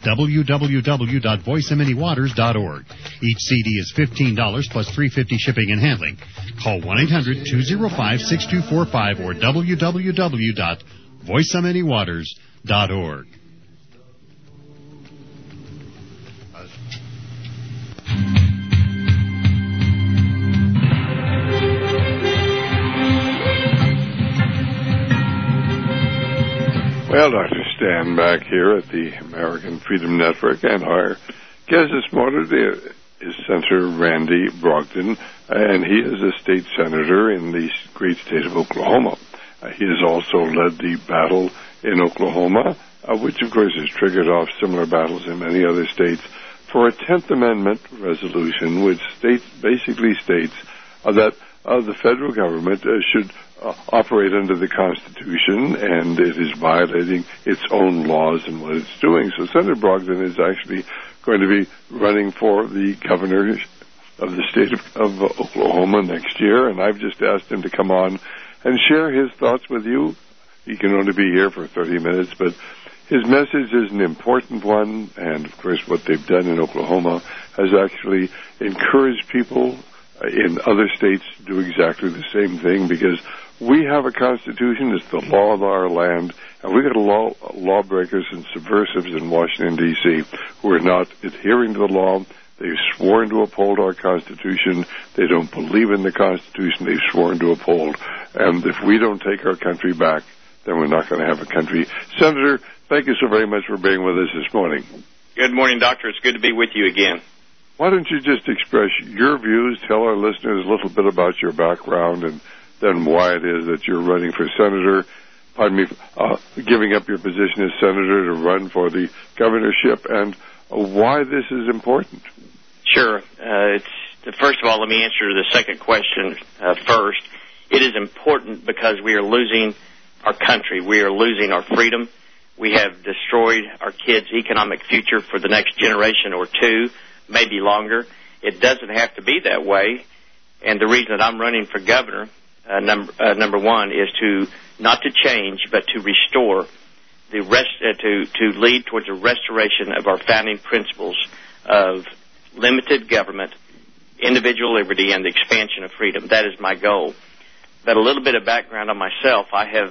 www.voiceamanyWaters.org. Each CD is $15 plus $3.50 shipping and handling. Call 1-800-205-6245 or www.voiceamanyWaters.org. Well, Dr. Stan back here at the American Freedom Network, and our guest this morning is Senator Randy Brogdon, and he is a state senator in the great state of Oklahoma. He has also led the battle in Oklahoma, which of course has triggered off similar battles in many other states, for a 10th Amendment resolution which basically states that the federal government should operate under the Constitution, and it is violating its own laws and what it's doing. So Senator Brogdon is actually going to be running for the governor of the state of Oklahoma next year, and I've just asked him to come on and share his thoughts with you. He can only be here for 30 minutes, but his message is an important one, and of course what they've done in Oklahoma has actually encouraged people in other states to do exactly the same thing, because we have a Constitution. It's the law of our land, and we've got lawbreakers and subversives in Washington, D.C., who are not adhering to the law. They've sworn to uphold our Constitution. They don't believe in the Constitution. They've sworn to uphold. And if we don't take our country back, then we're not going to have a country. Senator, thank you so very much for being with us this morning. Good morning, Doctor. It's good to be with you again. Why don't you just express your views, tell our listeners a little bit about your background, and then why it is that you're running for senator, giving up your position as senator to run for the governorship, and why this is important. Sure. First of all, let me answer the second question first. It is important because we are losing our country. We are losing our freedom. We have destroyed our kids' economic future for the next generation or two, maybe longer. It doesn't have to be that way. And the reason that I'm running for governor, number one, is to not to change, but to restore to lead towards a restoration of our founding principles of limited government, individual liberty, and the expansion of freedom. That is my goal. But a little bit of background on myself.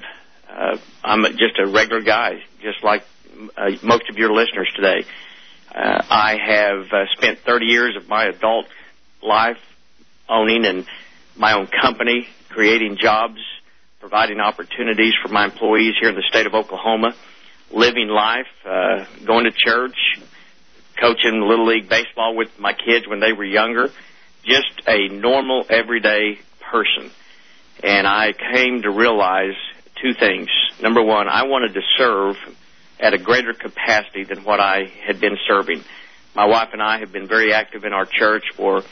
I'm just a regular guy, just like most of your listeners today. I have spent 30 years of my adult life owning and my own company, creating jobs, providing opportunities for my employees here in the state of Oklahoma, living life, going to church, coaching Little League baseball with my kids when they were younger, just a normal, everyday person. And I came to realize two things. Number one, I wanted to serve at a greater capacity than what I had been serving. My wife and I have been very active in our church for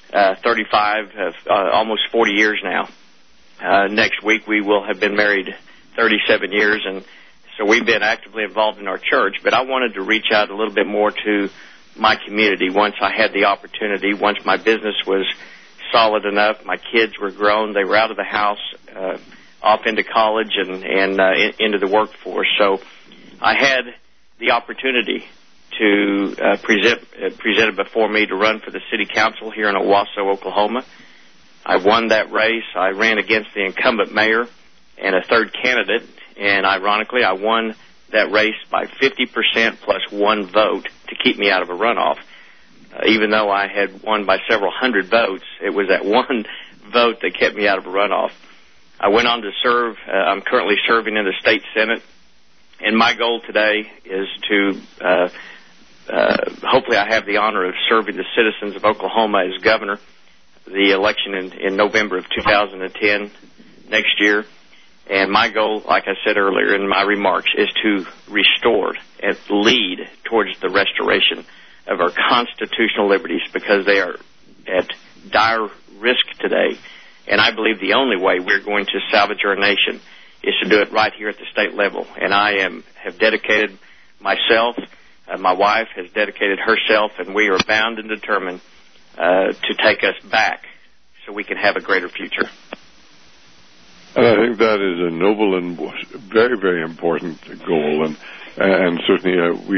almost 40 years now. Next week we will have been married 37 years, and so we've been actively involved in our church. But I wanted to reach out a little bit more to my community once I had the opportunity, once my business was solid enough, my kids were grown, they were out of the house, off into college and into the workforce. So I had the opportunity to presented before me to run for the city council here in Owasso, Oklahoma. I won that race. I ran against the incumbent mayor and a third candidate, and ironically, I won that race by 50% plus one vote to keep me out of a runoff. Even though I had won by several hundred votes, it was that one vote that kept me out of a runoff. I went on to serve. I'm currently serving in the state senate, and my goal today is to hopefully I have the honor of serving the citizens of Oklahoma as governor. The election in November of 2010 next year. And my goal, like I said earlier in my remarks, is to restore and lead towards the restoration of our constitutional liberties, because they are at dire risk today. And I believe the only way we're going to salvage our nation is to do it right here at the state level. And I have dedicated myself, my wife has dedicated herself, and we are bound and determined to take us back so we can have a greater future. And I think that is a noble and very, very important goal. And certainly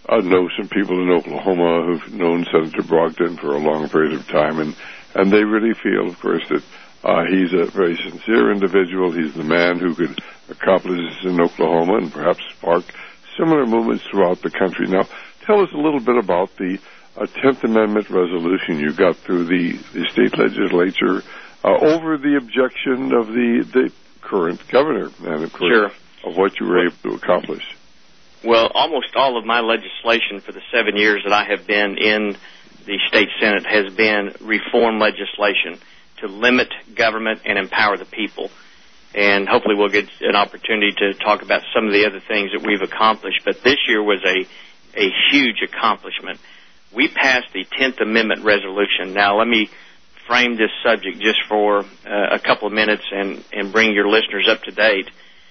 know some people in Oklahoma who've known Senator Brogdon for a long period of time, and they really feel, of course, that he's a very sincere individual. He's the man who could accomplish this in Oklahoma and perhaps spark similar movements throughout the country. Now, tell us a little bit about the 10th Amendment resolution you got through the state legislature over the objection of the current governor, and of course, of what you were able to accomplish. Well, almost all of my legislation for the 7 years that I have been in the state Senate has been reform legislation to limit government and empower the people. And hopefully we'll get an opportunity to talk about some of the other things that we've accomplished. But this year was a huge accomplishment. We passed the 10th Amendment resolution. Now, let me frame this subject just for a couple of minutes and bring your listeners up to date.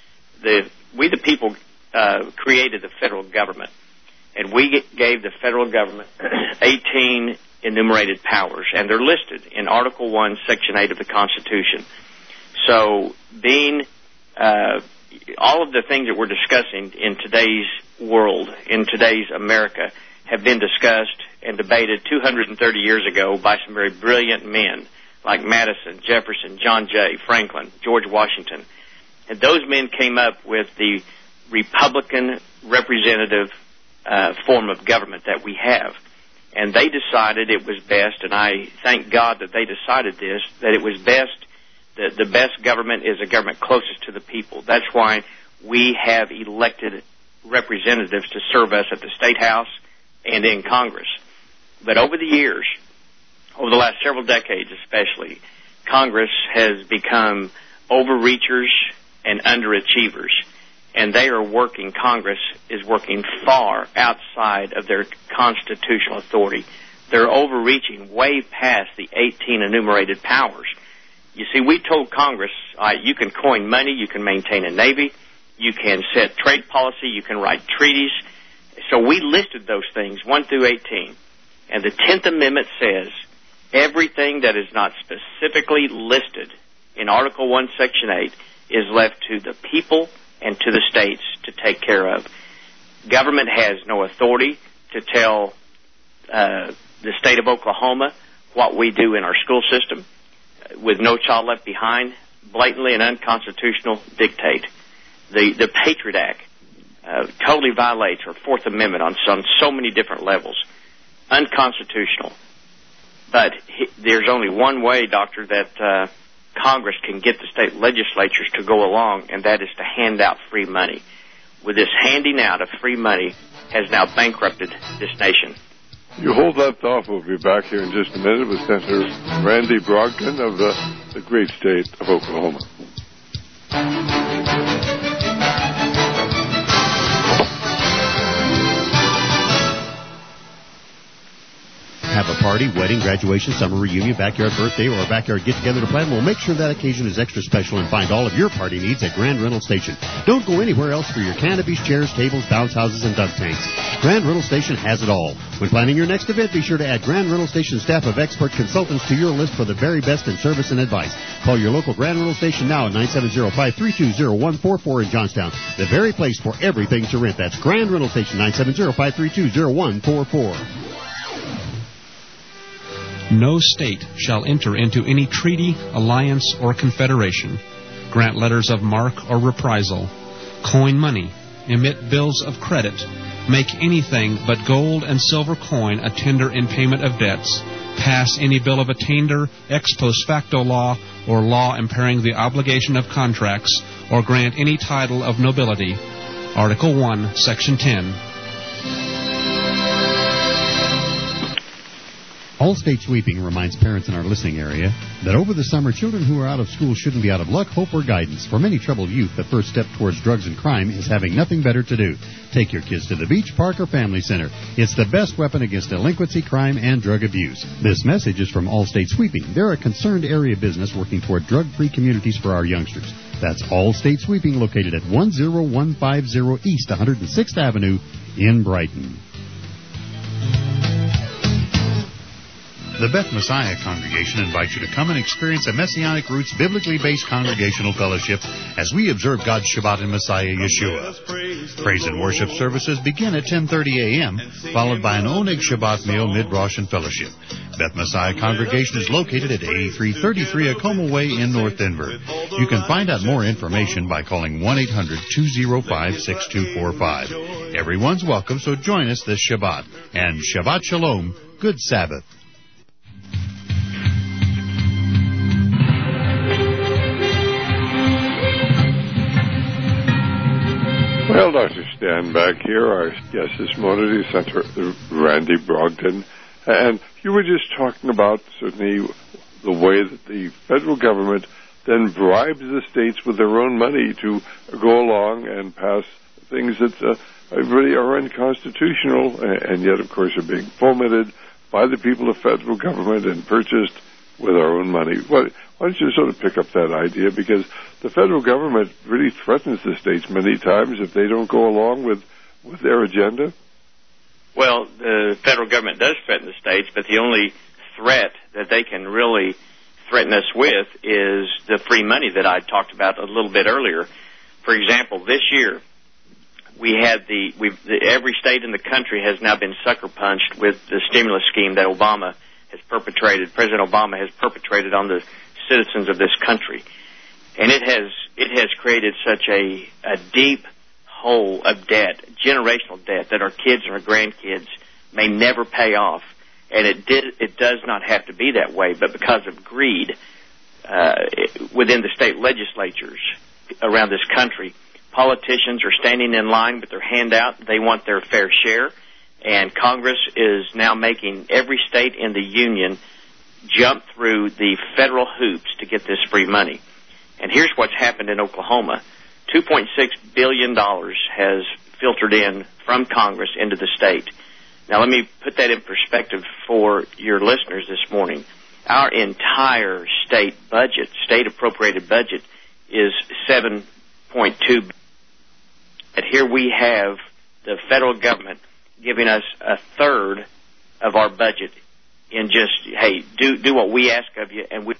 We the people created the federal government, and we gave the federal government 18 enumerated powers, and they're listed in Article 1, Section 8 of the Constitution. So being all of the things that we're discussing in today's world, in today's America, have been discussed and debated 230 years ago by some very brilliant men like Madison, Jefferson, John Jay, Franklin, George Washington. And those men came up with the Republican representative form of government that we have. And they decided it was best, and I thank God that they decided this, that it was best, the best government is a government closest to the people. That's why we have elected representatives to serve us at the State House and in Congress. But over the years, over the last several decades especially, Congress has become overreachers and underachievers. And Congress is working far outside of their constitutional authority. They're overreaching way past the 18 enumerated powers. You see, we told Congress, you can coin money, you can maintain a navy, you can set trade policy, you can write treaties. So we listed those things, 1 through 18. And the 10th Amendment says everything that is not specifically listed in Article 1, Section 8 is left to the people and to the states to take care of. Government has no authority to tell the state of Oklahoma what we do in our school system. With No Child Left Behind, blatantly and unconstitutional dictate. The Patriot Act totally violates our Fourth Amendment on so many different levels. Unconstitutional. But there's only one way, Doctor, that Congress can get the state legislatures to go along, and that is to hand out free money. With this handing out of free money has now bankrupted this nation. You hold that thought. We'll be back here in just a minute with Senator Randy Brogdon of the great state of Oklahoma. Have a party, wedding, graduation, summer reunion, backyard birthday, or a backyard get-together to plan? Well, make sure that occasion is extra special and find all of your party needs at Grand Rental Station. Don't go anywhere else for your canopies, chairs, tables, bounce houses, and dunk tanks. Grand Rental Station has it all. When planning your next event, be sure to add Grand Rental Station staff of expert consultants to your list for the very best in service and advice. Call your local Grand Rental Station now at 970-532-0144 in Johnstown. The very place for everything to rent. That's Grand Rental Station, 970-532-0144. No state shall enter into any treaty, alliance, or confederation, grant letters of marque or reprisal, coin money, emit bills of credit, make anything but gold and silver coin a tender in payment of debts, pass any bill of attainder, ex post facto law, or law impairing the obligation of contracts, or grant any title of nobility. Article 1, Section 10. All-State Sweeping reminds parents in our listening area that over the summer, children who are out of school shouldn't be out of luck, hope, or guidance. For many troubled youth, the first step towards drugs and crime is having nothing better to do. Take your kids to the beach, park, or family center. It's the best weapon against delinquency, crime, and drug abuse. This message is from All-State Sweeping. They're a concerned area business working toward drug-free communities for our youngsters. That's All-State Sweeping, located at 10150 East 106th Avenue in Brighton. The Beth Messiah Congregation invites you to come and experience a Messianic Roots biblically based congregational fellowship as we observe God's Shabbat in Messiah Yeshua. Praise and worship services begin at 10:30 a.m., followed by an Oneg Shabbat meal mid-Rosh and fellowship. Beth Messiah Congregation is located at 8333 Acoma Way in North Denver. You can find out more information by calling 1-800-205-6245. Everyone's welcome, so join us this Shabbat. And Shabbat Shalom, good Sabbath. Well, Dr. Stan back here. Our guest this morning is Senator Randy Brogdon. And you were just talking about certainly the way that the federal government then bribes the states with their own money to go along and pass things that really are unconstitutional and yet, of course, are being fomented by the people of federal government and purchased with our own money. Why don't you sort of pick up that idea? Because the federal government really threatens the states many times if they don't go along with their agenda. Well, the federal government does threaten the states, but the only threat that they can really threaten us with is the free money that I talked about a little bit earlier. For example, this year, every state in the country has now been sucker punched with the stimulus scheme that President Obama has perpetrated on the citizens of this country. And it has created such a deep hole of debt, generational debt, that our kids and our grandkids may never pay off. And it does not have to be that way, but because of greed within the state legislatures around this country, politicians are standing in line with their handout. They want their fair share, and Congress is now making every state in the union jump through the federal hoops to get this free money. And here's what's happened in Oklahoma. $2.6 billion has filtered in from Congress into the state. Now, let me put that in perspective for your listeners this morning. Our entire state appropriated budget, is $7.2 billion. And here we have the federal government giving us a third of our budget in just, hey, do what we ask of you, and we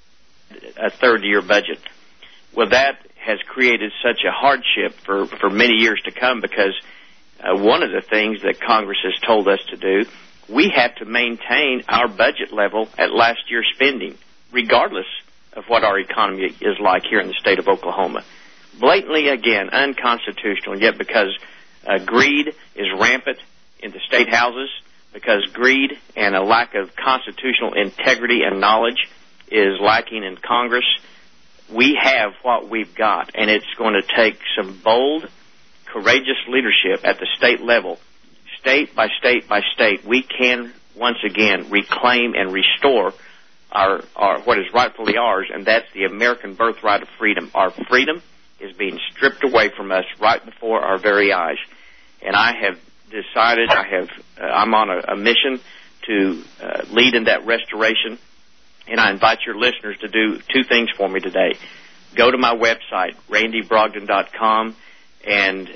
a third of your budget. Well, that has created such a hardship for many years to come, because one of the things that Congress has told us to do, we have to maintain our budget level at last year's spending, regardless of what our economy is like here in the state of Oklahoma. Blatantly, again, unconstitutional, and yet because greed is rampant in the state houses, because greed and a lack of constitutional integrity and knowledge is lacking in Congress, we have what we've got, and it's going to take some bold, courageous leadership at the state level. State by state by state, we can once again reclaim and restore our what is rightfully ours, and that's the American birthright of freedom. Our freedom is being stripped away from us right before our very eyes. And I have decided I'm on a mission to lead in that restoration, and I invite your listeners to do two things for me today. Go to my website, randybrogdon.com, and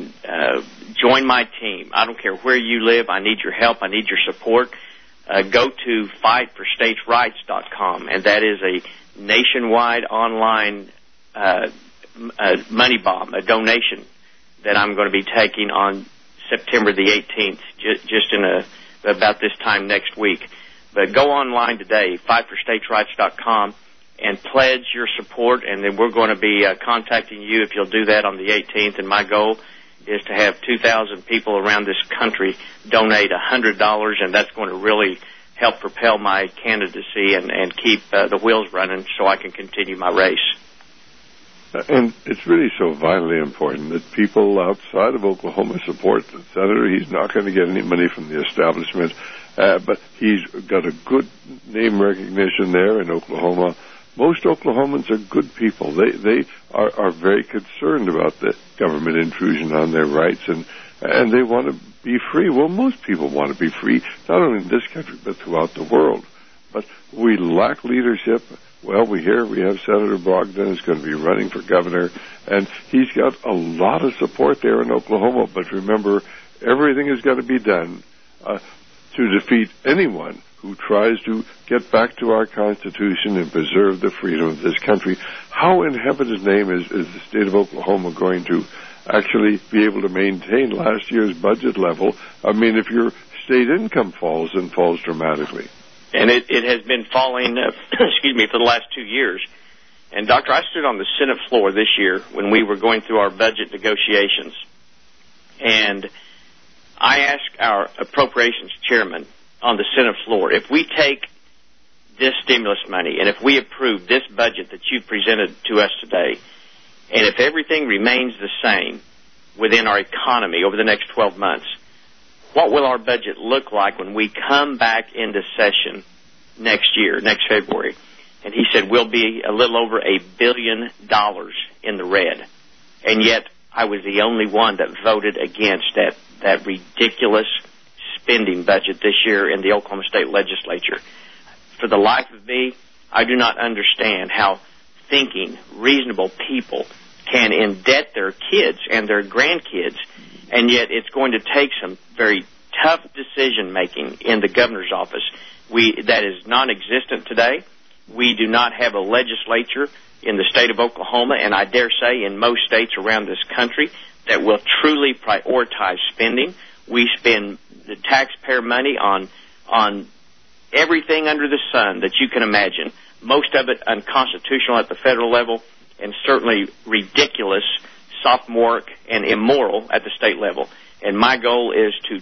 join my team. I don't care where you live. I need your help. I need your support. Go to fightforstatesrights.com, and that is a nationwide online money bomb, a donation that I'm going to be taking on September the 18th, just in about this time next week. But go online today, fightforstatesrights.com, and pledge your support, and then we're going to be contacting you if you'll do that on the 18th. And my goal is to have 2,000 people around this country donate $100, and that's going to really help propel my candidacy and keep the wheels running so I can continue my race. And it's really so vitally important that people outside of Oklahoma support the senator. He's not going to get any money from the establishment, but he's got a good name recognition there in Oklahoma. Most Oklahomans are good people. They are very concerned about the government intrusion on their rights, and they want to be free. Well, most people want to be free, not only in this country, but throughout the world. But we lack leadership. Well, we have Senator Brogdon is going to be running for governor, and he's got a lot of support there in Oklahoma. But remember, everything has got to be done to defeat anyone who tries to get back to our Constitution and preserve the freedom of this country. How in heaven's name is the state of Oklahoma going to actually be able to maintain last year's budget level? I mean, if your state income falls and falls dramatically. And it has been falling, for the last 2 years. And, Doctor, I stood on the Senate floor this year when we were going through our budget negotiations. And I asked our appropriations chairman on the Senate floor, if we take this stimulus money and if we approve this budget that you presented to us today, and if everything remains the same within our economy over the next 12 months, what will our budget look like when we come back into session next year, next February? And he said, we'll be a little over $1 billion in the red. And yet I was the only one that voted against that ridiculous spending budget this year in the Oklahoma State Legislature. For the life of me, I do not understand how thinking, reasonable people can indebt their kids and their grandkids, and yet it's going to take some very tough decision-making in the governor's office. That is non-existent today. We do not have a legislature in the state of Oklahoma, and I dare say in most states around this country, that will truly prioritize spending. We spend the taxpayer money on everything under the sun that you can imagine, most of it unconstitutional at the federal level, and certainly ridiculous, sophomoric, and immoral at the state level. And my goal is to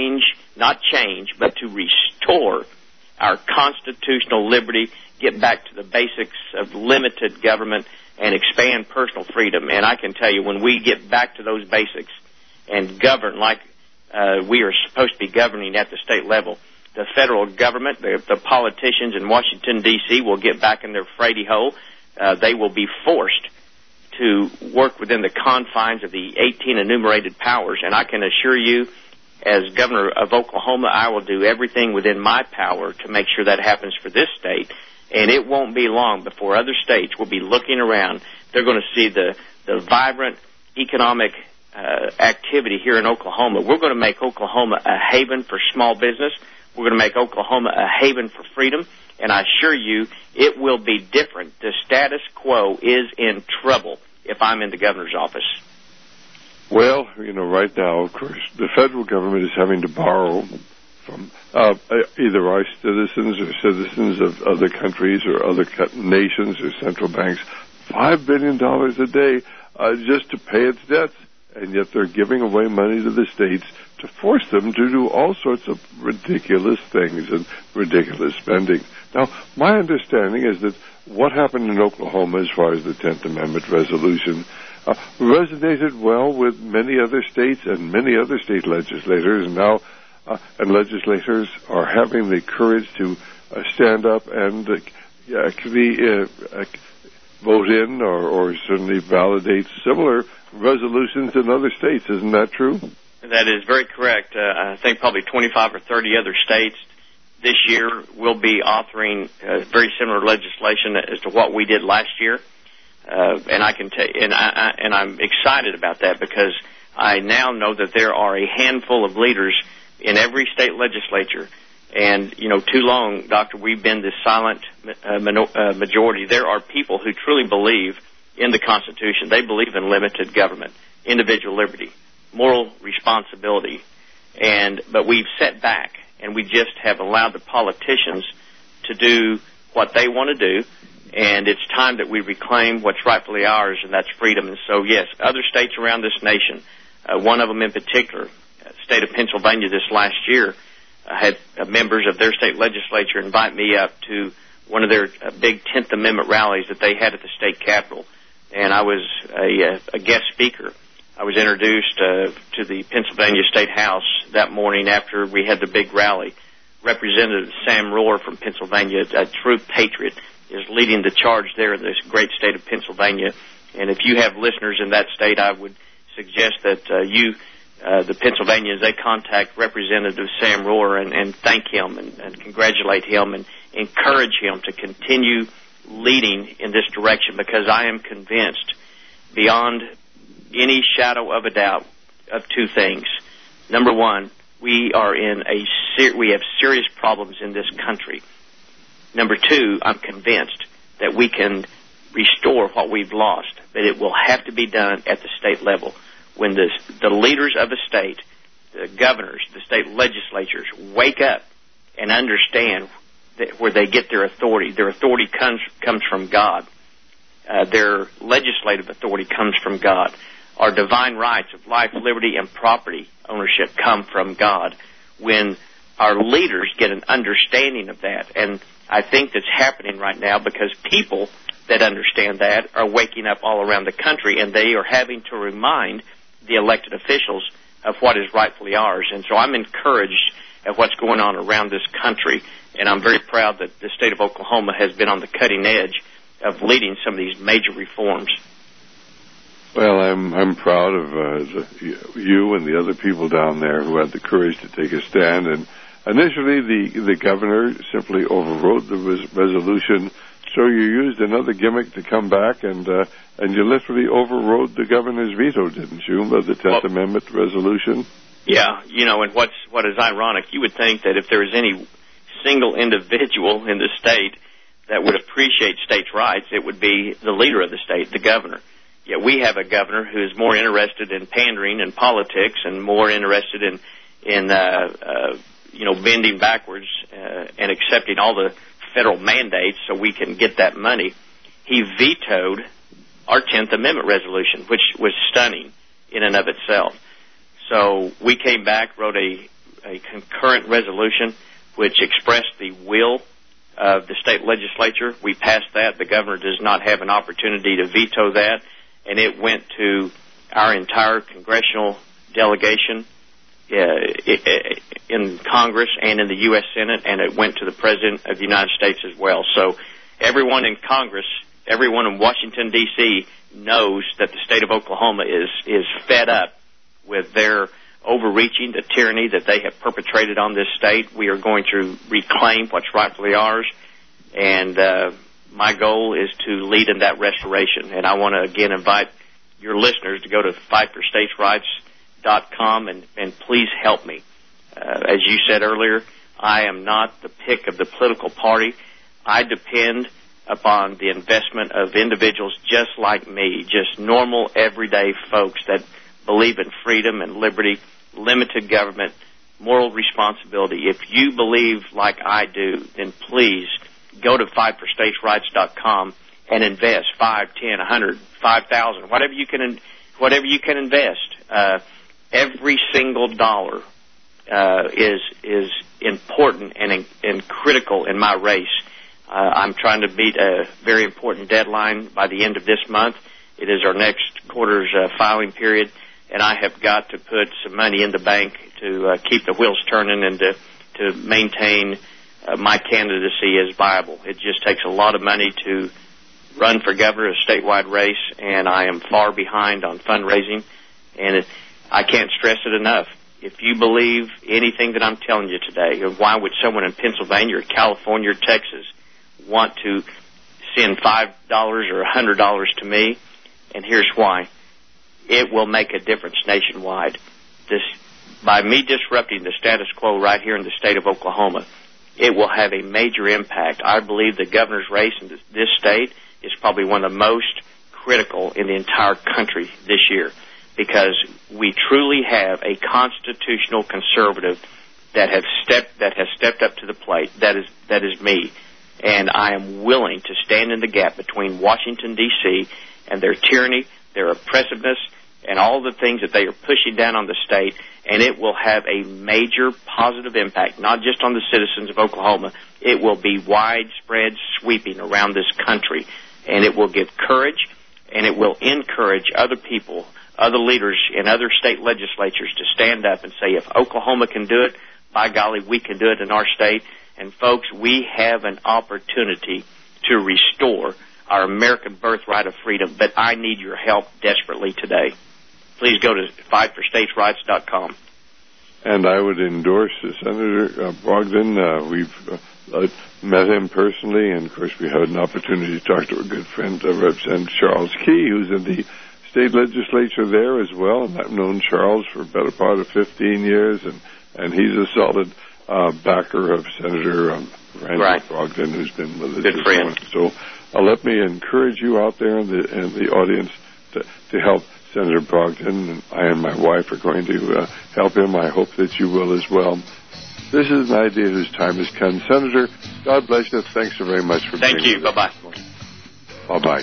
but to restore our constitutional liberty, get back to the basics of limited government, and expand personal freedom. And I can tell you, when we get back to those basics and govern like we are supposed to be governing at the state level, the federal government, the politicians in Washington, D.C. will get back in their Frady hole. They will be forced to work within the confines of the 18 enumerated powers. And I can assure you, as governor of Oklahoma, I will do everything within my power to make sure that happens for this state. And it won't be long before other states will be looking around. They're going to see the vibrant economic activity here in Oklahoma. We're going to make Oklahoma a haven for small business. We're going to make Oklahoma a haven for freedom. And I assure you, it will be different. The status quo is in trouble if I'm in the governor's office. Well, right now, of course, the federal government is having to borrow from either our citizens or citizens of other countries or other nations or central banks, $5 billion a day just to pay its debts. And yet they're giving away money to the states to force them to do all sorts of ridiculous things and ridiculous spending. Now, my understanding is that what happened in Oklahoma as far as the 10th Amendment resolution resonated well with many other states and many other state legislators. Now, and legislators are having the courage to stand up and actually vote in or certainly validate similar resolutions in other states. Isn't that true? That is very correct. I think probably 25 or 30 other states this year will be authoring very similar legislation as to what we did last year. And I can and I'm excited about that because I now know that there are a handful of leaders in every state legislature. And, too long, Doctor, we've been this silent majority. There are people who truly believe in the Constitution. They believe in limited government, individual liberty, moral responsibility. But we've set back, and we just have allowed the politicians to do what they want to do. And it's time that we reclaim what's rightfully ours, and that's freedom. And so, yes, other states around this nation, one of them in particular, the state of Pennsylvania this last year, had members of their state legislature invite me up to one of their big 10th Amendment rallies that they had at the state capitol. And I was a guest speaker. I was introduced to the Pennsylvania State House that morning after we had the big rally. Representative Sam Rohr from Pennsylvania, a true patriot, is leading the charge there in this great state of Pennsylvania. And if you have listeners in that state, I would suggest that the Pennsylvanians, they contact Representative Sam Rohr and thank him and congratulate him and encourage him to continue leading in this direction, because I am convinced beyond any shadow of a doubt of two things. Number one, we have serious problems in this country. Number two, I'm convinced that we can restore what we've lost, but it will have to be done at the state level. When the leaders of the state, the governors, the state legislatures wake up and understand where they get their authority. Their authority comes from God. Their legislative authority comes from God. Our divine rights of life, liberty, and property ownership come from God. When our leaders get an understanding of that, and I think that's happening right now because people that understand that are waking up all around the country, and they are having to remind the elected officials of what is rightfully ours. And so I'm encouraged at what's going on around this country, and I'm very proud that the state of Oklahoma has been on the cutting edge of leading some of these major reforms. Well, I'm proud of you and the other people down there who had the courage to take a stand. And initially, the governor simply overrode the resolution. So you used another gimmick to come back, and you literally overrode the governor's veto, didn't you, of the 10th Amendment resolution? Yeah, and what is ironic, you would think that if there was any single individual in the state that would appreciate states' rights, it would be the leader of the state, the governor. Yet we have a governor who is more interested in pandering and politics and more interested in bending backwards and accepting all the federal mandates so we can get that money. He vetoed our 10th Amendment resolution, which was stunning in and of itself. So we came back, wrote a concurrent resolution which expressed the will of the state legislature. We passed that. The governor does not have an opportunity to veto that, and it went to our entire congressional delegation in Congress and in the U.S. Senate, and it went to the President of the United States as well. So everyone in Congress, everyone in Washington, D.C., knows that the state of Oklahoma is fed up with their overreaching, the tyranny that they have perpetrated on this state. We are going to reclaim what's rightfully ours, and my goal is to lead in that restoration. And I want to, again, invite your listeners to go to fightforstatesrights.com and please help me. As you said earlier, I am not the pick of the political party. I depend upon the investment of individuals just like me, just normal, everyday folks that believe in freedom and liberty, limited government, moral responsibility. If you believe like I do, then please go to fightforstatesrights.com and invest $5, $10, $100, $5,000, whatever you can invest. Every single dollar is important and critical in my race. I'm trying to meet a very important deadline by the end of this month. It is our next quarter's filing period, and I have got to put some money in the bank to keep the wheels turning and to maintain my candidacy as viable. It just takes a lot of money to run for governor, a statewide race, and I am far behind on fundraising, and I can't stress it enough. If you believe anything that I'm telling you today, why would someone in Pennsylvania or California or Texas want to send $5 or $100 to me? And here's why. It will make a difference nationwide. By me disrupting the status quo right here in the state of Oklahoma, it will have a major impact. I believe the governor's race in this state is probably one of the most critical in the entire country this year, because we truly have a constitutional conservative that has stepped up to the plate. That is me, and I am willing to stand in the gap between Washington, D.C. and their tyranny, their oppressiveness, and all the things that they are pushing down on the state, and it will have a major positive impact, not just on the citizens of Oklahoma. It will be widespread, sweeping around this country, and it will give courage, and it will encourage other people, other leaders in other state legislatures to stand up and say, if Oklahoma can do it, by golly, we can do it in our state. And folks, we have an opportunity to restore our American birthright of freedom, but I need your help desperately today. Please go to fightforstatesrights.com. And I would endorse Senator Brogdon. We've met him personally, and of course we had an opportunity to talk to a good friend, Representative Charles Key, who's in the state legislature there as well, and I've known Charles for a better part of 15 years, and and he's a solid backer of Senator Randy Brogdon, who's been with us this morning. So let me encourage you out there in the audience to help Senator Brogdon. I and my wife are going to help him. I hope that you will as well. This is an idea whose time has come. Senator, God bless you. Thanks so very much for being with us. Thank you. Bye-bye. Bye-bye.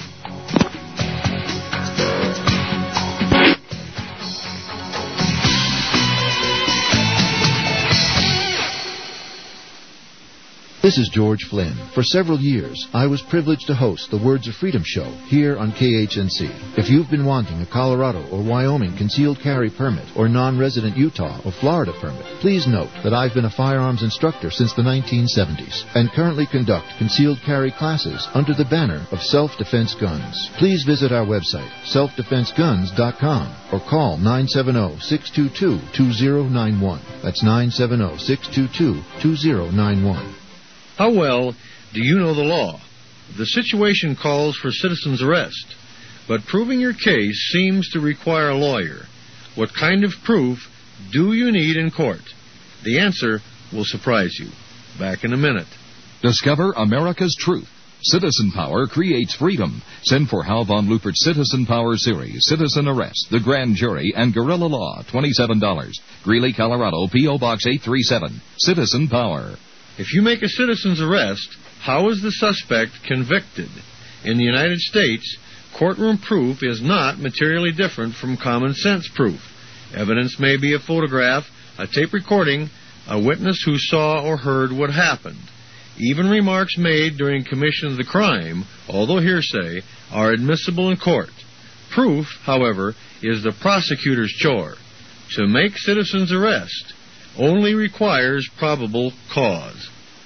This is George Flynn. For several years, I was privileged to host the Words of Freedom show here on KHNC. If you've been wanting a Colorado or Wyoming concealed carry permit or non-resident Utah or Florida permit, please note that I've been a firearms instructor since the 1970s and currently conduct concealed carry classes under the banner of Self-Defense Guns. Please visit our website, selfdefenseguns.com, or call 970-622-2091. That's 970-622-2091. How well do you know the law? The situation calls for citizen's arrest, but proving your case seems to require a lawyer. What kind of proof do you need in court? The answer will surprise you. Back in a minute. Discover America's truth. Citizen Power creates freedom. Send for Hal von Lupert's Citizen Power series, Citizen Arrest, The Grand Jury, and Guerrilla Law, $27. Greeley, Colorado, P.O. Box 837. Citizen Power. If you make a citizen's arrest, how is the suspect convicted? In the United States, courtroom proof is not materially different from common sense proof. Evidence may be a photograph, a tape recording, a witness who saw or heard what happened. Even remarks made during commission of the crime, although hearsay, are admissible in court. Proof, however, is the prosecutor's chore. To make citizen's arrest only requires probable cause.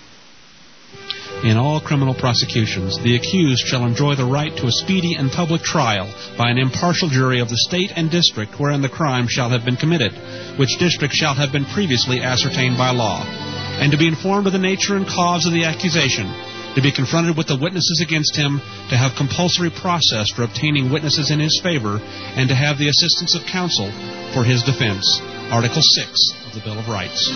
In all criminal prosecutions, the accused shall enjoy the right to a speedy and public trial by an impartial jury of the state and district wherein the crime shall have been committed, which district shall have been previously ascertained by law, and to be informed of the nature and cause of the accusation, to be confronted with the witnesses against him, to have compulsory process for obtaining witnesses in his favor, and to have the assistance of counsel for his defense. Article 6 of the Bill of Rights.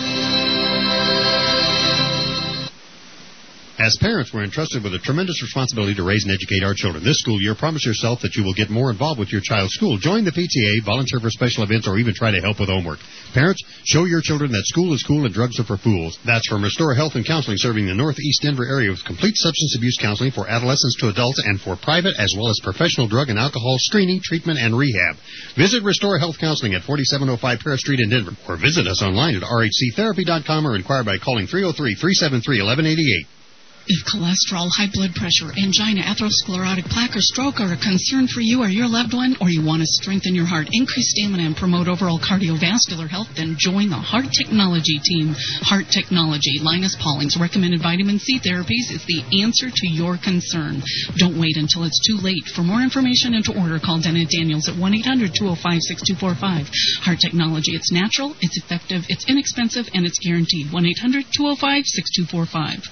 As parents, we're entrusted with a tremendous responsibility to raise and educate our children. This school year, promise yourself that you will get more involved with your child's school. Join the PTA, volunteer for special events, or even try to help with homework. Parents, show your children that school is cool and drugs are for fools. That's from Restore Health and Counseling, serving the Northeast Denver area with complete substance abuse counseling for adolescents to adults and for private as well as professional drug and alcohol screening, treatment, and rehab. Visit Restore Health Counseling at 4705 Paris Street in Denver, or visit us online at rhctherapy.com or inquire by calling 303-373-1188. If cholesterol, high blood pressure, angina, atherosclerotic plaque, or stroke are a concern for you or your loved one, or you want to strengthen your heart, increase stamina, and promote overall cardiovascular health, then join the Heart Technology team. Heart Technology, Linus Pauling's recommended vitamin C therapies is the answer to your concern. Don't wait until it's too late. For more information and to order, call Dennett Daniels at 1-800-205-6245. Heart Technology, it's natural, it's effective, it's inexpensive, and it's guaranteed. 1-800-205-6245.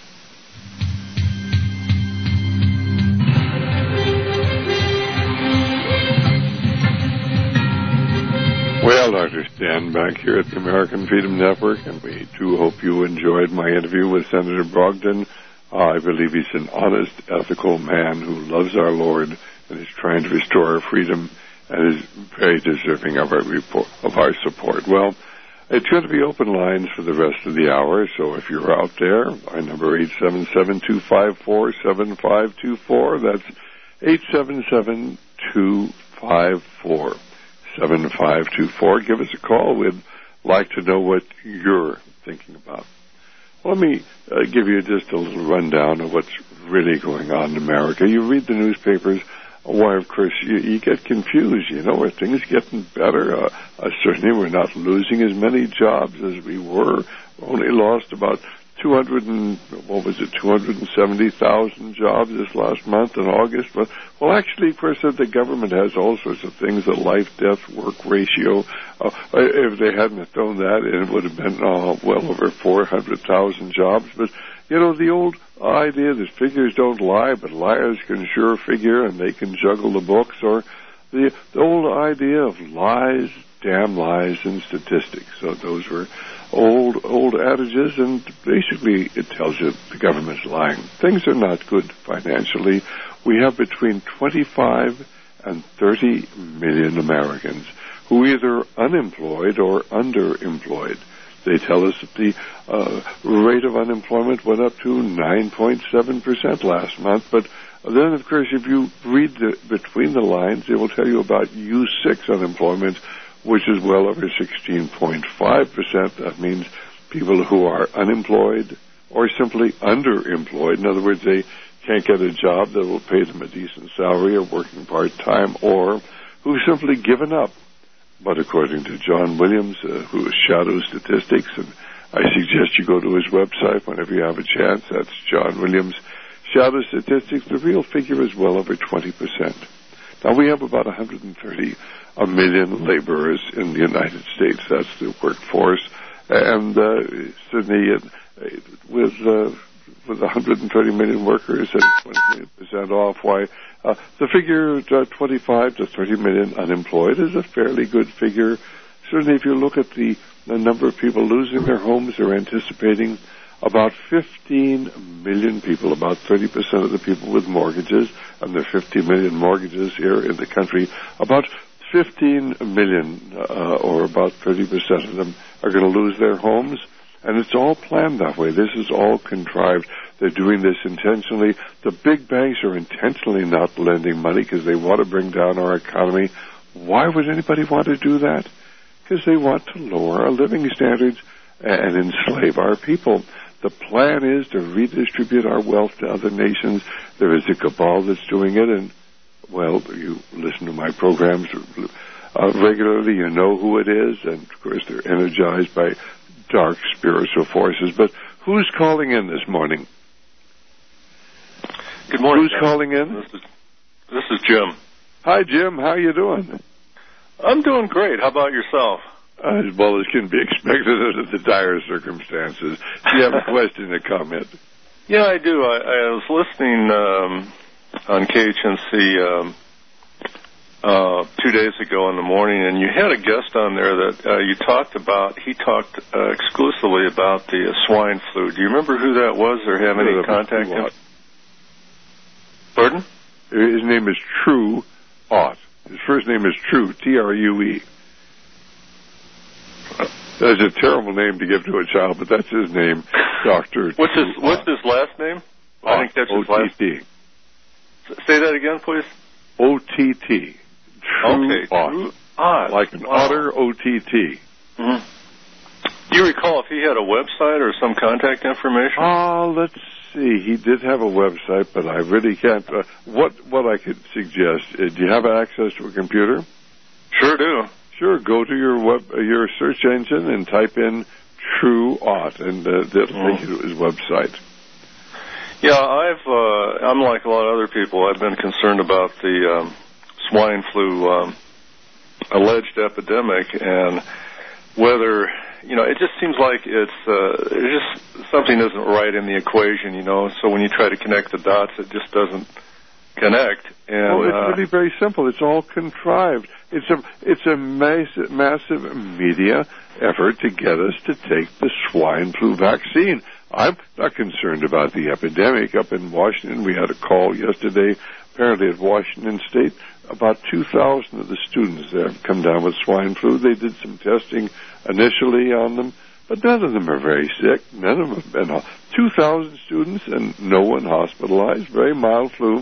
Well, Dr. Stan, back here at the American Freedom Network, and we do hope you enjoyed my interview with Senator Brogdon. I believe he's an honest, ethical man who loves our Lord and is trying to restore our freedom and is very deserving of our support. Well, it's going to be open lines for the rest of the hour, so if you're out there, our number 877-254-7524. That's 877-254-7524. Give us a call. We'd like to know what you're thinking about. Let me give you just a little rundown of what's really going on in America. You read the newspapers. Why, of course, you get confused. You know, are things getting better? Certainly we're not losing as many jobs as we were. We only lost about 270,000 jobs this last month in August. But, well, actually, of course, the government has all sorts of things, the life-death work ratio. If they hadn't thrown that in, it would have been well over 400,000 jobs. But, you know, the old idea that figures don't lie, but liars can sure figure and they can juggle the books, or the old idea of lies damn lies and statistics. So those were old adages, and basically it tells you the government's lying. Things are not good financially. We have between 25 and 30 million Americans who are either unemployed or underemployed. They tell us that the rate of unemployment went up to 9.7% last month, but then, of course, if you read between the lines, they will tell you about U6 unemployment, which is well over 16.5%. That means people who are unemployed or simply underemployed. In other words, they can't get a job that will pay them a decent salary or working part-time, or who've simply given up. But according to John Williams, who is Shadow Statistics, and I suggest you go to his website whenever you have a chance, that's John Williams, Shadow Statistics, the real figure is well over 20%. Now, we have about 130 million laborers in the United States. That's the workforce. And certainly with 130 million workers and 20% off, why the figure 25 to 30 million unemployed is a fairly good figure. Certainly, if you look at the number of people losing their homes, they're anticipating about 15 million people, about 30% of the people with mortgages, and there are 50 million mortgages here in the country. About 15 million, or about 30% of them, are going to lose their homes. And it's all planned that way. This is all contrived. They're doing this intentionally. The big banks are intentionally not lending money because they want to bring down our economy. Why would anybody want to do that? Because they want to lower our living standards and enslave our people. The plan is to redistribute our wealth to other nations. There is a cabal that's doing it, and, well, you listen to my programs regularly, you know who it is, and, of course, they're energized by dark spiritual forces. But who's calling in this morning? Good morning. Who's calling in? This is Jim. Hi, Jim. How you doing? I'm doing great. How about yourself? As well as can be expected under the dire circumstances. Do you have a question or comment? Yeah, I do. I was listening on KHNC 2 days ago in the morning, and you had a guest on there that you talked about. He talked exclusively about the swine flu. Do you remember who that was or have any contact with him? Pardon? His name is True Ott. His first name is True, True. That's a terrible name to give to a child, but that's his name, Dr. What's his last name? I think that's his last name. Say that again, please. OTT. True Ott. True Ott. Like an otter, OTT. Mm-hmm. Do you recall if he had a website or some contact information? Let's see. He did have a website, but I really can't. What I could suggest, do you have access to a computer? Sure do. Sure, go to your search engine and type in True Ott, and that'll take you to his website. Yeah, I'm like a lot of other people. I've been concerned about the swine flu alleged epidemic, and whether, it just seems like it's just something isn't right in the equation, so when you try to connect the dots, it just doesn't connect. And, it's really very simple. It's all contrived. It's a massive media effort to get us to take the swine flu vaccine. I'm not concerned about the epidemic. Up in Washington, we had a call yesterday, apparently at Washington State, about 2,000 of the students there have come down with swine flu. They did some testing initially on them, but none of them are very sick. None of them have been. 2,000 students and no one hospitalized. Very mild flu.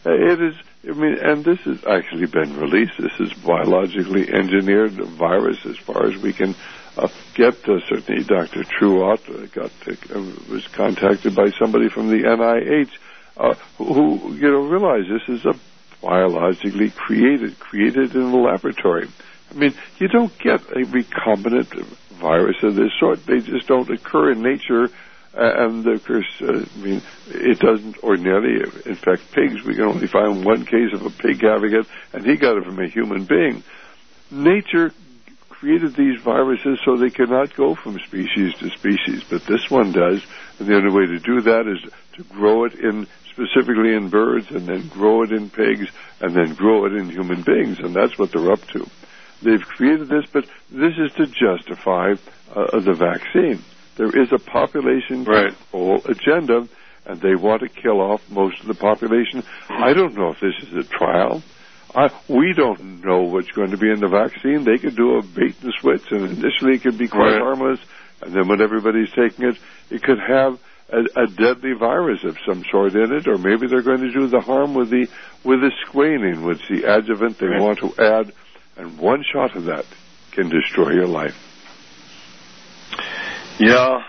And this has actually been released. This is biologically engineered virus as far as we can get. Certainly, Dr. True Ott was contacted by somebody from the NIH who realized this is a biologically created in a laboratory. I mean, you don't get a recombinant virus of this sort. They just don't occur in nature. And, of course, it doesn't ordinarily infect pigs. We can only find one case of a pig having it, and he got it from a human being. Nature created these viruses so they cannot go from species to species, but this one does. And the only way to do that is to grow it specifically in birds, and then grow it in pigs, and then grow it in human beings, and that's what they're up to. they've created this, but this is to justify the vaccine. There is a population control agenda, and they want to kill off most of the population. I don't know if this is a trial. We don't know what's going to be in the vaccine. They could do a bait and switch, and initially it could be quite harmless, and then when everybody's taking it, it could have a deadly virus of some sort in it, or maybe they're going to do the harm with the squalene, which the adjuvant they want to add, and one shot of that can destroy your life. Yeah,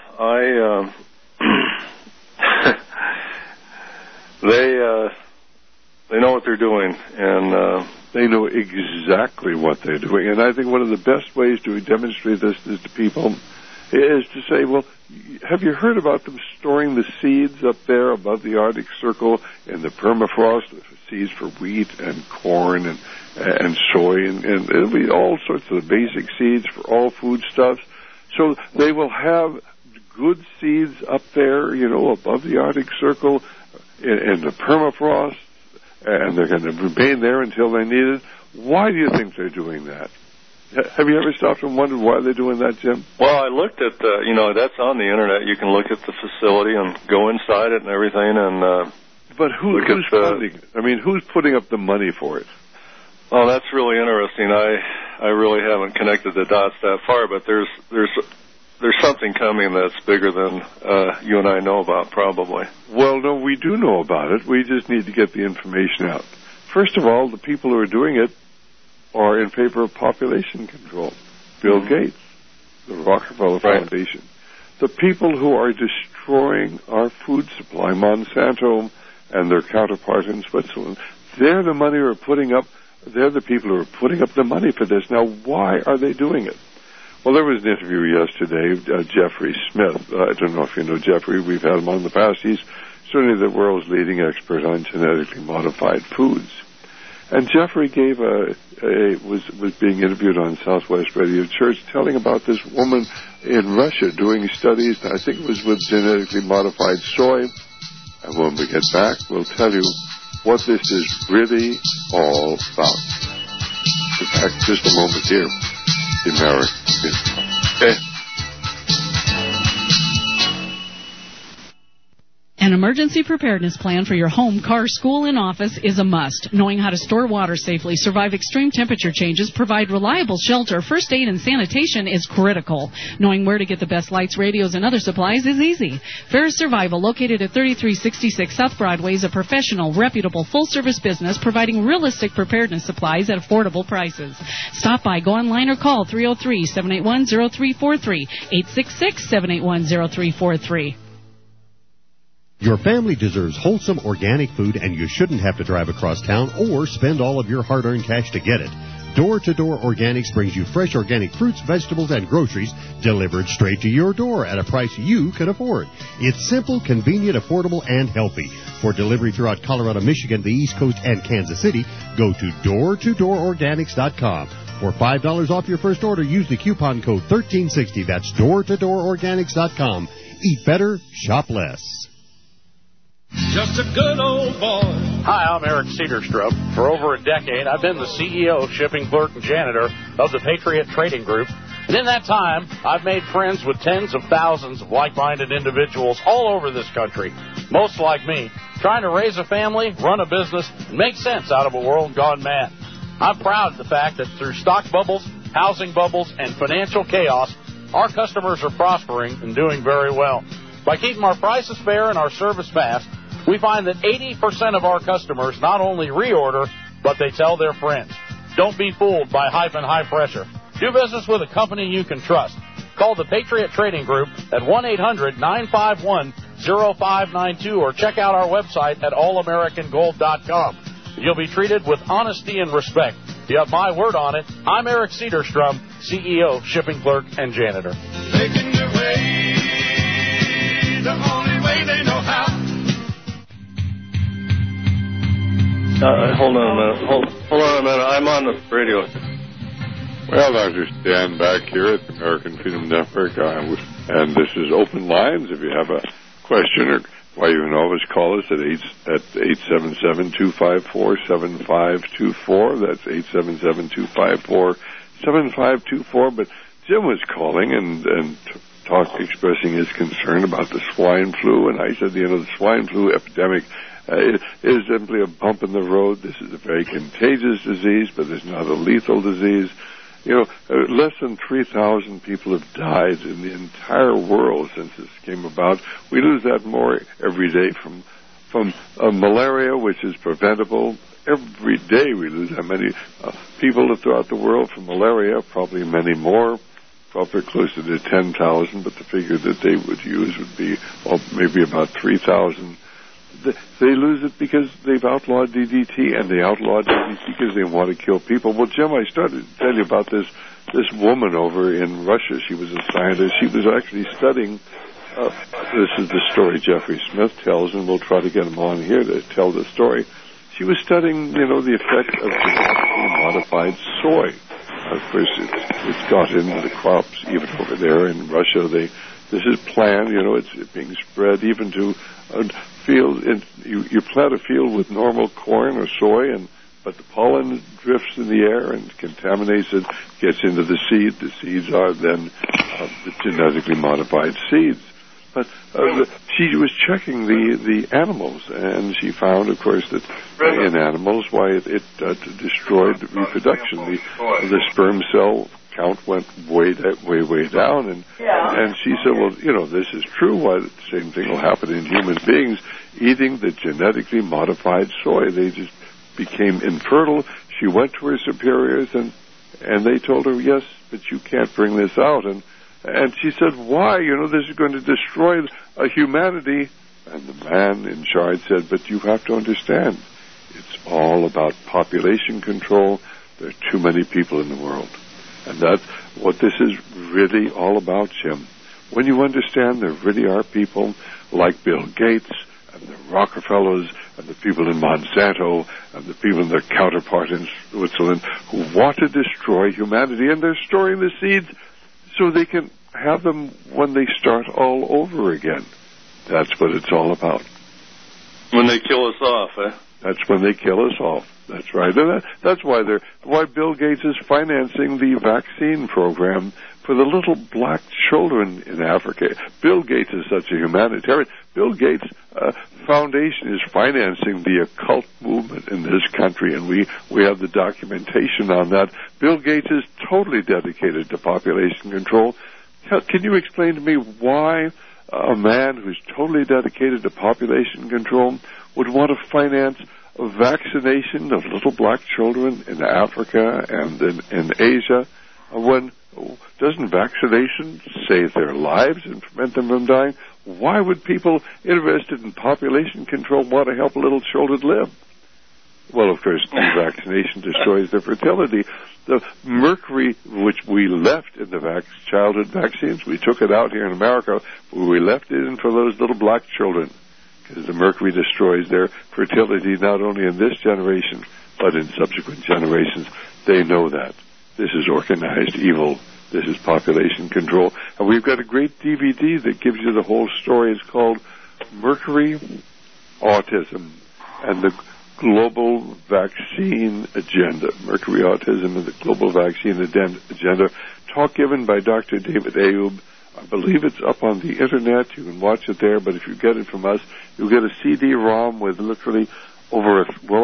they know what they're doing, and they know exactly what they're doing. And I think one of the best ways to demonstrate this to people is to say, well, have you heard about them storing the seeds up there above the Arctic Circle in the permafrost, seeds for wheat and corn and soy, and it'll be all sorts of basic seeds for all foodstuffs. So they will have good seeds up there, above the Arctic Circle in the permafrost, and they're going to remain there until they need it. Why do you think they're doing that? Have you ever stopped and wondered why they're doing that, Jim? Well, I looked at that's on the internet. You can look at the facility and go inside it and everything. And but who's funding it? I mean, who's putting up the money for it? Oh, that's really interesting. I really haven't connected the dots that far, but there's something coming that's bigger than you and I know about, probably. Well, no, we do know about it. We just need to get the information out. First of all, the people who are doing it are in favor of population control. Bill Gates, the Rockefeller Foundation. The people who are destroying our food supply, Monsanto and their counterpart in Switzerland, they're the people who are putting up the money for this. Now, why are they doing it? Well, there was an interview yesterday, Jeffrey Smith. I don't know if you know Jeffrey. We've had him on in the past. He's certainly the world's leading expert on genetically modified foods. And Jeffrey was being interviewed on Southwest Radio Church, telling about this woman in Russia doing studies, I think it was with genetically modified soy. And when we get back, we'll tell you what this is really all about. We'll be back in just a moment here. The American. Okay. An emergency preparedness plan for your home, car, school, and office is a must. Knowing how to store water safely, survive extreme temperature changes, provide reliable shelter, first aid, and sanitation is critical. Knowing where to get the best lights, radios, and other supplies is easy. Ferris Survival, located at 3366 South Broadway, is a professional, reputable, full-service business providing realistic preparedness supplies at affordable prices. Stop by, go online, or call 303-781-0343, 866-781-0343. Your family deserves wholesome organic food, and you shouldn't have to drive across town or spend all of your hard-earned cash to get it. Door-to-Door Organics brings you fresh organic fruits, vegetables, and groceries delivered straight to your door at a price you can afford. It's simple, convenient, affordable, and healthy. For delivery throughout Colorado, Michigan, the East Coast, and Kansas City, go to doortodoororganics.com. For $5 off your first order, use the coupon code 1360. That's doortodoororganics.com. Eat better, shop less. Just a good old boy. Hi, I'm Eric Cedarstrup. For over a decade, I've been the CEO, shipping clerk, and janitor of the Patriot Trading Group. And in that time, I've made friends with tens of thousands of like-minded individuals all over this country, most like me, trying to raise a family, run a business, and make sense out of a world gone mad. I'm proud of the fact that through stock bubbles, housing bubbles, and financial chaos, our customers are prospering and doing very well. By keeping our prices fair and our service fast, we find that 80% of our customers not only reorder, but they tell their friends. Don't be fooled by hype and high pressure. Do business with a company you can trust. Call the Patriot Trading Group at 1-800-951-0592 or check out our website at allamericangold.com. You'll be treated with honesty and respect. You have my word on it. I'm Eric Cedarstrom, CEO, shipping clerk, and janitor. Making your way the only way they know how. Hold on a minute. Hold on a minute. I'm on the radio. Well, Dr. Stan back here at the American Freedom Network, and this is Open Lines. If you have a question, or why you can always call us at 877-254-7524. That's 7524. But Jim was calling and expressing his concern about the swine flu, and I said, the swine flu epidemic is simply a bump in the road. This is a very contagious disease, but it's not a lethal disease. Less than 3,000 people have died in the entire world since this came about. We lose that more every day from malaria, which is preventable. Every day we lose that many people throughout the world from malaria, probably many more, probably closer to 10,000, but the figure that they would use would be maybe about 3,000. They lose it because they've outlawed DDT, and they outlawed DDT because they want to kill people. Well, Jim, I started to tell you about this woman over in Russia. She was a scientist. She was actually studying, this is the story Jeffrey Smith tells, and we'll try to get him on here to tell the story. She was studying, the effect of genetically modified soy. Of course, it's got into the crops, even over there in Russia. This is planned, it's being spread even to field. You plant a field with normal corn or soy, but the pollen drifts in the air and contaminates it, gets into the seed. The seeds are then the genetically modified seeds. But she was checking the animals, and she found, of course, that in animals, it destroyed reproduction. The sperm cell count went way down, and she said, well, this is true. Why the same thing will happen in human beings eating the genetically modified soy. They just became infertile. She went to her superiors, and they told her, yes, but you can't bring this out. And she said, why? This is going to destroy humanity. And the man in charge said, but you have to understand, it's all about population control. There are too many people in the world. And that's what this is really all about, Jim. When you understand there really are people like Bill Gates and the Rockefellers and the people in Monsanto and the people in their counterpart in Switzerland who want to destroy humanity, and they're storing the seeds so they can have them when they start all over again. That's what it's all about. When they kill us off, eh? That's when they kill us off. That's right. And that's why Bill Gates is financing the vaccine program for the little black children in Africa. Bill Gates is such a humanitarian. Bill Gates' foundation is financing the occult movement in this country, and we have the documentation on that. Bill Gates is totally dedicated to population control. Can you explain to me why a man who's totally dedicated to population control would want to finance a vaccination of little black children in Africa and in Asia, when doesn't vaccination save their lives and prevent them from dying? Why would people interested in population control want to help little children live? Well, of course, vaccination destroys their fertility. The mercury which we left in the childhood vaccines, we took it out here in America, but we left it in for those little black children, because the mercury destroys their fertility not only in this generation, but in subsequent generations. They know that. This is organized evil. This is population control. And we've got a great DVD that gives you the whole story. It's called Mercury, Autism, and the Global Vaccine Agenda. Mercury, Autism, and the Global Vaccine Agenda. Talk given by Dr. David Ayub. I believe it's up on the Internet. You can watch it there, but if you get it from us, you'll get a CD-ROM with literally over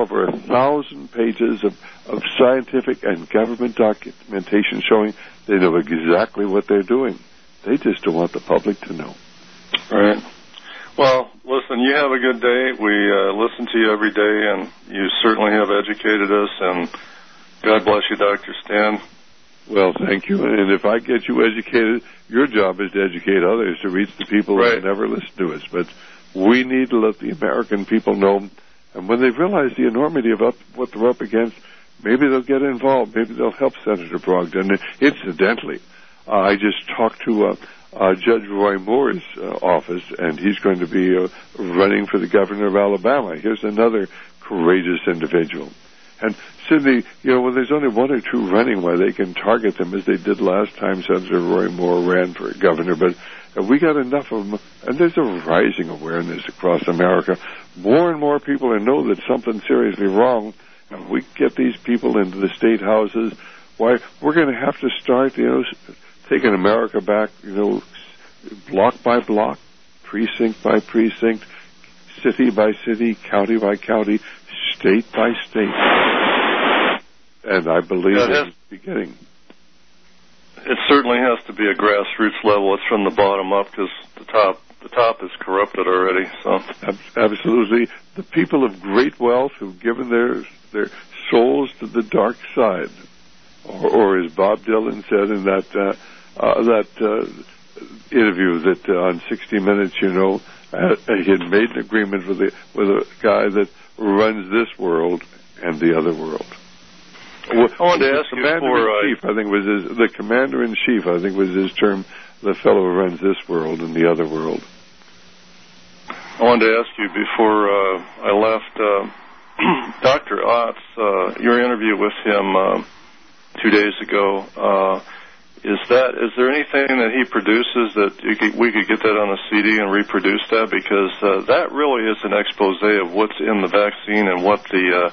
1,000 pages of scientific and government documentation showing they know exactly what they're doing. They just don't want the public to know. Right. Well, listen, you have a good day. We listen to you every day, and you certainly have educated us, and God bless you, Dr. Stan. Well, thank you. And if I get you educated, your job is to educate others, to reach the people right. who never listen to us. But we need to let the American people know, and when they realize the enormity of what they're up against, maybe they'll get involved. Maybe they'll help Senator Brogdon. Incidentally, I just talked to Judge Roy Moore's office, and he's going to be running for the governor of Alabama. Here's another courageous individual. And Sidney, when there's only one or two running, why they can target them as they did last time Senator Roy Moore ran for governor. But we got enough of them, and there's a rising awareness across America. More and more people know that something's seriously wrong, and we get these people into the state houses. Why, we're going to have to start, taking America back, block by block, precinct by precinct, city by city, county by county, state by state. And I believe it's beginning. It certainly has to be a grassroots level. It's from the bottom up, because the top is corrupted already. So absolutely, the people of great wealth who've given their souls to the dark side, or as Bob Dylan said in that interview that on 60 Minutes, he had made an agreement with a guy that runs this world and the other world. I wanted to ask you the commander-in-chief, I think was his term, the fellow who runs this world and the other world. I wanted to ask you before I left, Dr. Otts, your interview with him 2 days ago, is there anything that he produces that we could get that on a CD and reproduce that? Because that really is an expose of what's in the vaccine and what the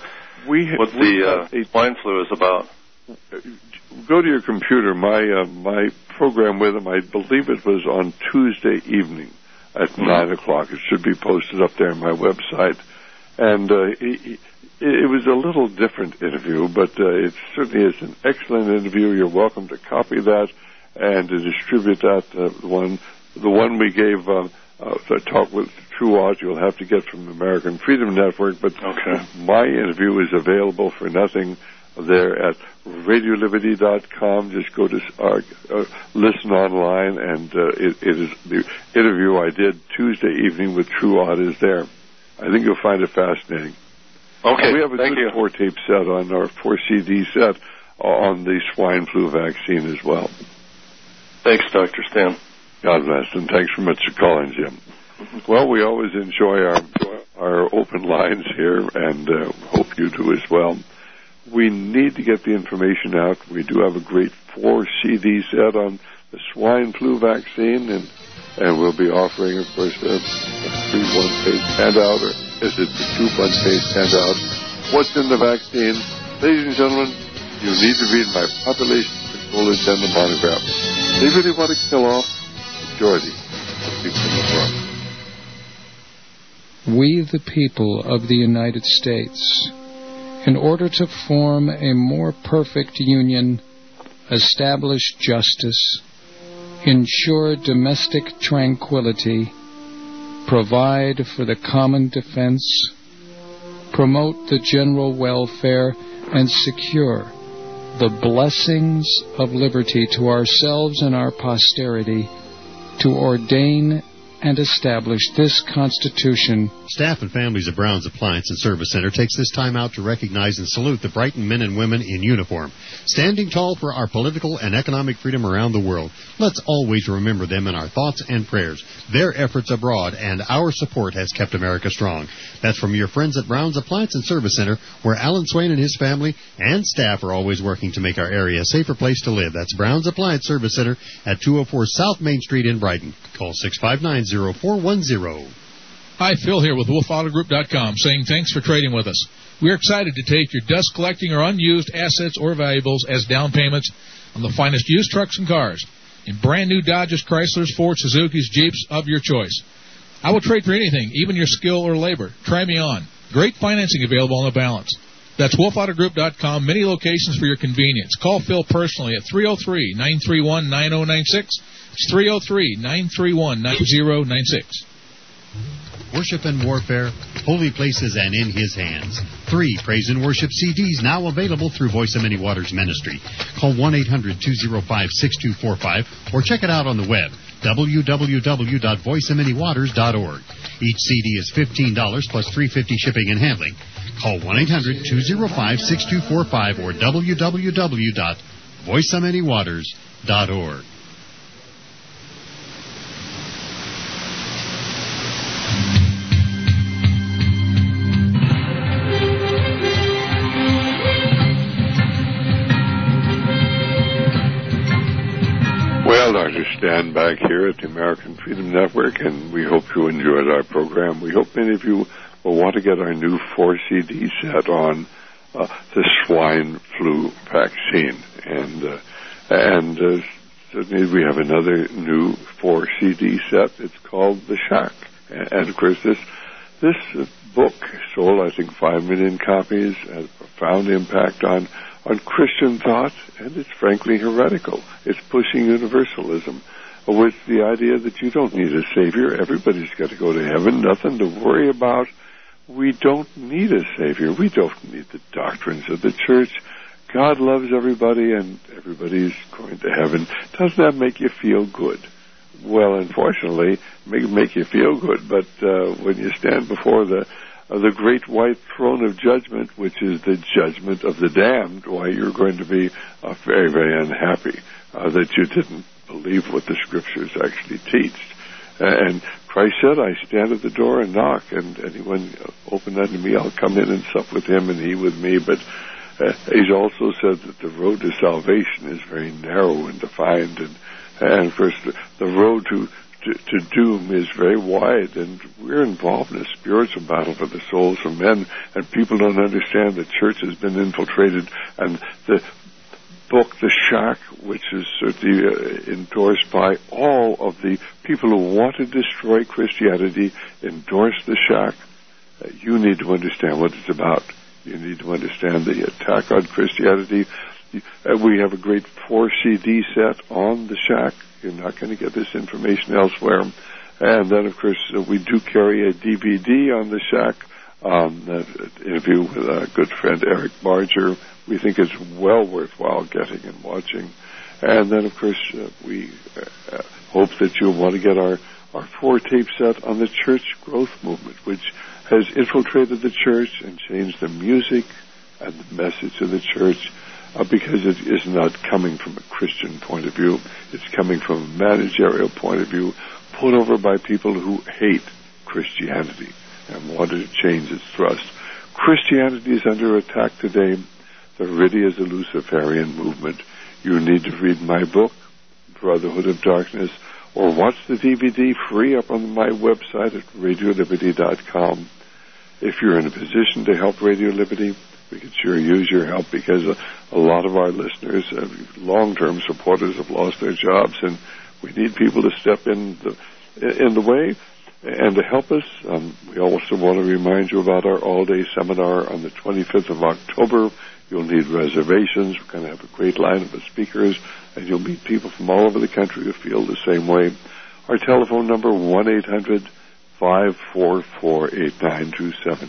swine flu is about. Go to your computer. My program with him, I believe it was on Tuesday evening at 9 o'clock. It should be posted up there on my website. And it was a little different interview, but it certainly is an excellent interview. You're welcome to copy that and to distribute that. The one we gave the talk with True Odds, you'll have to get from the American Freedom Network, but my interview is available for nothing there at RadioLiberty.com. Just go to listen online, and it is the interview I did Tuesday evening with True Odd is there. I think you'll find it fascinating. Okay, we have a good 4-tape set on our 4-CD set on the swine flu vaccine as well. Thanks, Dr. Stan. God bless, and thanks very much for calling, Jim. Well, we always enjoy our open lines here, and hope you do as well. We need to get the information out. We do have a great 4-CD set on the swine flu vaccine, and we'll be offering, of course, a 3-1-page handout, or is it the 2-1-page handout? What's in the vaccine? Ladies and gentlemen, you need to read my population control agenda monograph. They really want to kill off the majority of people in the world. We, the people of the United States, in order to form a more perfect union, establish justice, ensure domestic tranquility, provide for the common defense, promote the general welfare, and secure the blessings of liberty to ourselves and our posterity, to ordain and establish this Constitution. Staff and families of Brown's Appliance and Service Center takes this time out to recognize and salute the Brighton men and women in uniform, standing tall for our political and economic freedom around the world. Let's always remember them in our thoughts and prayers. Their efforts abroad and our support has kept America strong. That's from your friends at Brown's Appliance and Service Center, where Alan Swain and his family and staff are always working to make our area a safer place to live. That's Brown's Appliance Service Center at 204 South Main Street in Brighton. Call 659-0410. Hi, Phil here with WolfAutoGroup.com saying thanks for trading with us. We're excited to take your dust collecting or unused assets or valuables as down payments on the finest used trucks and cars in brand new Dodges, Chryslers, Ford, Suzuki's, Jeeps of your choice. I will trade for anything, even your skill or labor. Try me on. Great financing available on the balance. That's WolfAutoGroup.com. Many locations for your convenience. Call Phil personally at 303-931-9096. It's 303-931-9096. Worship and Warfare, Holy Places and In His Hands. 3 Praise and Worship CDs now available through Voice of Many Waters Ministry. Call 1-800-205-6245 or check it out on the web, www.voiceofmanywaters.org. Each CD is $15 plus $3.50 shipping and handling. Call 1-800-205-6245 or www.voiceofmanywaters.org. Well, Dr. Stan back here at the American Freedom Network, and we hope you enjoyed our program. We hope many of you will want to get our new 4-CD set on the swine flu vaccine. And certainly we have another new 4-CD set. It's called The Shack. And of course, this book sold, I think, 5 million copies, has a profound impact on Christian thought, and it's frankly heretical. It's pushing universalism with the idea that you don't need a savior. Everybody's got to go to heaven. Nothing to worry about. We don't need a savior. We don't need the doctrines of the church. God loves everybody, and everybody's going to heaven. Doesn't that make you feel good? Well, unfortunately, make you feel good, but when you stand before the great white throne of judgment, which is the judgment of the damned, why, you're going to be very, very unhappy that you didn't believe what the Scriptures actually teach. And Christ said, I stand at the door and knock, and anyone open unto me, I'll come in and sup with him and he with me. But he's also said that the road to salvation is very narrow and defined, and of course the road to doom is very wide, and we're involved in a spiritual battle for the souls of men, and people don't understand the church has been infiltrated, and the book, The Shack, which is certainly endorsed by all of the people who want to destroy Christianity, endorse The Shack. You need to understand what it's about. You need to understand the attack on Christianity. We have a great 4-CD set on The Shack. You're not going to get this information elsewhere. And then, of course, we do carry a DVD on The Shack, an interview with a good friend, Eric Barger. We think it's well worthwhile getting and watching. And then, of course, we hope that you'll want to get our 4-tape set on the church growth movement, which has infiltrated the church and changed the music and the message of the church, because it is not coming from a Christian point of view. It's coming from a managerial point of view, put over by people who hate Christianity and wanted to change its thrust. Christianity is under attack today. There really is a Luciferian movement. You need to read my book, Brotherhood of Darkness, or watch the DVD free up on my website at RadioLiberty.com. If you're in a position to help Radio Liberty, we could sure use your help, because a lot of our listeners, long-term supporters, have lost their jobs, and we need people to step in the way and to help us. We also want to remind you about our all-day seminar on the 25th of October. You'll need reservations. We're going to have a great lineup of speakers, and you'll meet people from all over the country who feel the same way. Our telephone number, 1-800-544-8927.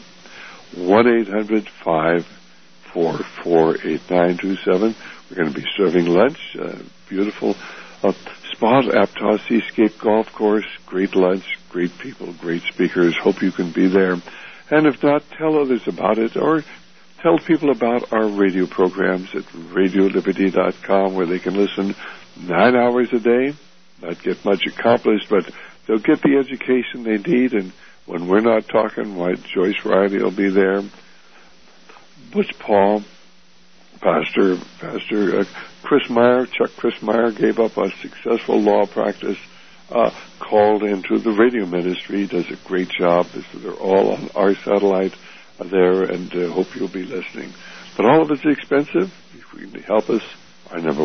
1-800-544-8927. We're going to be serving lunch. Beautiful spot, Aptos Seascape Golf Course. Great lunch, great people, great speakers. Hope you can be there. And if not, tell others about it, or tell people about our radio programs at RadioLiberty.com, where they can listen 9 hours a day. Not get much accomplished, but they'll get the education they need. And when we're not talking, why, Joyce Riley will be there. Butch Paul, Pastor Chris Meyer, Chuck Chris Meyer, gave up a successful law practice, called into the radio ministry. Does a great job. They're all on our satellite there, and hope you'll be listening. But all of it's expensive. If you can help us, our number,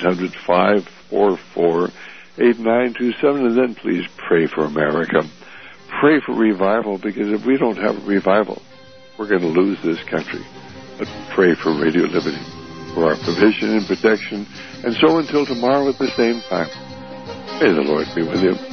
1-800-544-8927, and then please pray for America. Pray for revival, because if we don't have revival, we're going to lose this country. But pray for Radio Liberty, for our provision and protection. And so until tomorrow at the same time, may the Lord be with you.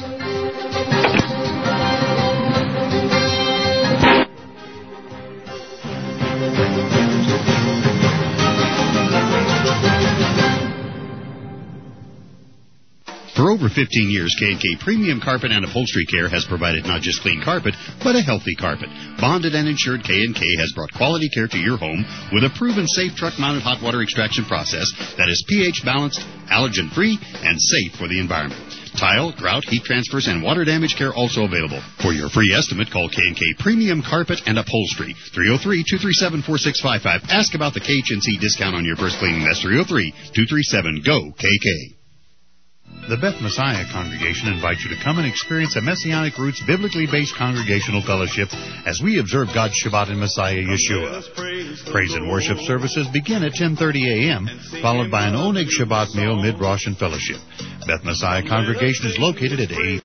For over 15 years, K&K Premium Carpet and Upholstery Care has provided not just clean carpet, but a healthy carpet. Bonded and insured, K&K has brought quality care to your home with a proven safe truck-mounted hot water extraction process that is pH-balanced, allergen-free, and safe for the environment. Tile, grout, heat transfers, and water damage care also available. For your free estimate, call K&K Premium Carpet and Upholstery, 303-237-4655. Ask about the KHNC discount on your first cleaning. That's 303-237-GO-KK. The Beth Messiah congregation invites you to come and experience a Messianic Roots biblically based congregational fellowship as we observe God's Shabbat in Messiah Yeshua. Praise and worship services begin at 10:30 a.m., followed by an Oneg Shabbat meal, mid-Rosh, and fellowship. Beth Messiah congregation is located at 80